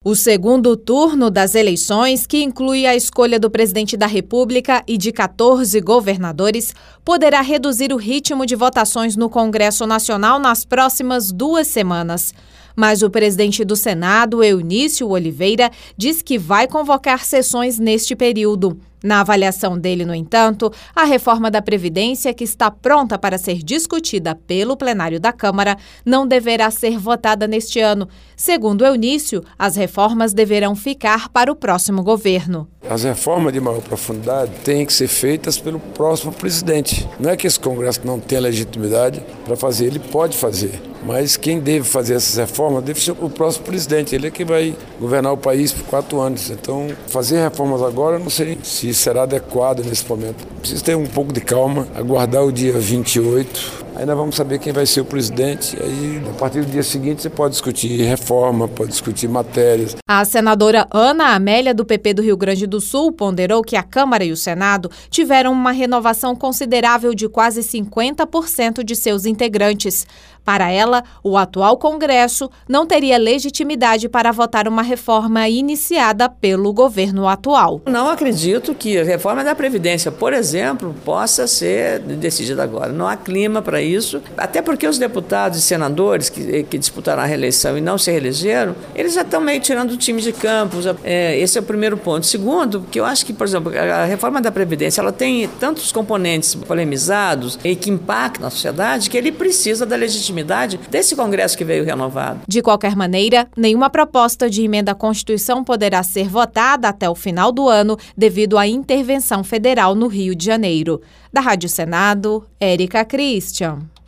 O segundo turno das eleições, que inclui a escolha do presidente da República e de 14 governadores, poderá reduzir o ritmo de votações no Congresso Nacional nas próximas 2 semanas. Mas o presidente do Senado, Eunício Oliveira, diz que vai convocar sessões neste período. Na avaliação dele, no entanto, a reforma da Previdência, que está pronta para ser discutida pelo plenário da Câmara, não deverá ser votada neste ano. Segundo Eunício, as reformas deverão ficar para o próximo governo. As reformas de maior profundidade têm que ser feitas pelo próximo presidente. Não é que esse Congresso não tenha legitimidade para fazer, ele pode fazer. Mas quem deve fazer essas reformas deve ser o próximo presidente. Ele é que vai governar o país por 4 anos. Então, fazer reformas agora, não sei se será adequado nesse momento. Precisa ter um pouco de calma, aguardar o dia 28. Aí nós vamos saber quem vai ser o presidente. Aí, a partir do dia seguinte, você pode discutir reforma, pode discutir matérias. A senadora Ana Amélia, do PP do Rio Grande do Sul, ponderou que a Câmara e o Senado tiveram uma renovação considerável de quase 50% de seus integrantes. Para ela, o atual Congresso não teria legitimidade para votar uma reforma iniciada pelo governo atual. Não acredito que a reforma da Previdência, por exemplo, possa ser decidida agora. Não há clima para isso, até porque os deputados e senadores que disputaram a reeleição e não se reelegeram, eles já estão meio tirando o time de campo. Esse é o primeiro ponto. Segundo, que eu acho que, por exemplo, a reforma da Previdência ela tem tantos componentes polemizados e que impactam na sociedade que ele precisa da legitimidade desse Congresso que veio renovado. De qualquer maneira, nenhuma proposta de emenda à Constituição poderá ser votada até o final do ano devido à intervenção federal no Rio de Janeiro. Da Rádio Senado, Érica Christian.